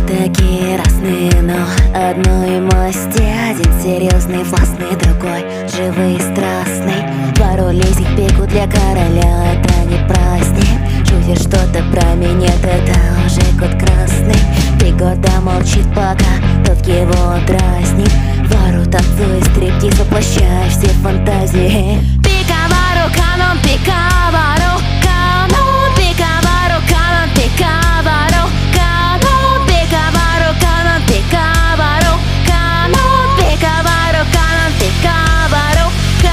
такие разные, но одной масти. Один серьезный, властный, другой живый и страстный. Пару лисих пику для короля, это не праздник. Шутишь что-то про меня, это уже кот красный. 3 года молчит, пока тот его дразнит. Вару танцует стриптиз, воплощая все фантазии. Пикавару, канон, пикавару, канон, пикавару, канон, пикавару, канон, пикавару, канон, пикавару, канон, пикавару, канон, пикавару,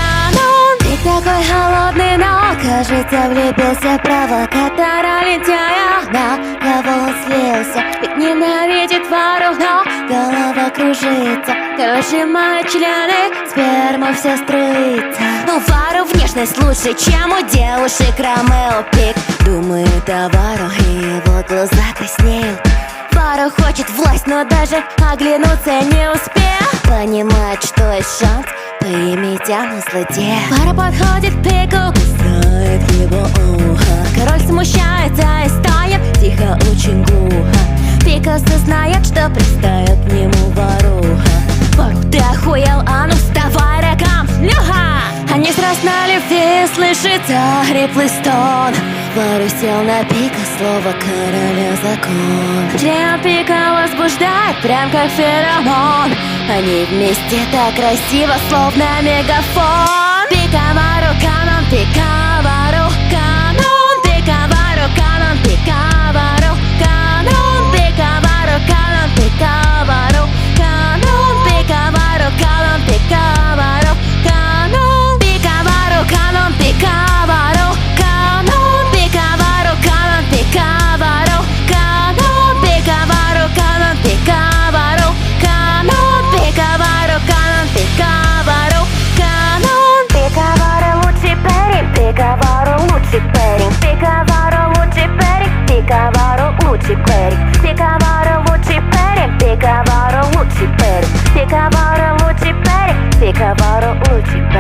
канон. Ты такой холодный, но кажется влюбился. Провокатора лентяя, на кого он слился. Ведь ненавидит Вару, но голова кружится. Короче, мои члены, сперма вся струится. Но Вару внешность лучше, чем у девушек Ромео Пик. Думает о Вару, и его глаза краснеют. Вару хочет власть, но даже оглянуться не успел. Понимает, что есть шанс поиметь Ану злодея. Вара подходит к Пику, кусает его ухо. Король смущается и стоит тихо, очень глухо. Пик осознает, что пристает к нему воруха. Вару, ты охуел, а ну вставай, ракам, шлюха! Они сраз на любви, слышится хриплый стон. Вару сел на Пика, слово короля закон. Член Пика возбуждает, прям как феромон. Они вместе так красиво, словно мегафон. Пикавару, канон, пикавару, канон, пикавару, канон, пикавару, канон, пикавару, канон, пикавару, канон, пикавару, канон, пикавару, канон, пикавару, канон, пикавару, канон, пикавару, канон, пикавару, канон, пикавару, канон, пикавару, канон, пикавару, канон, пикавару, канон. Пикавару лучший парень, пикавару лучший парень, пикавару лучший парень, пикавару лучший парень, пикавару лучший парень, пикавару лучший парень, пикавару лучший парень, пикавару лучший парень.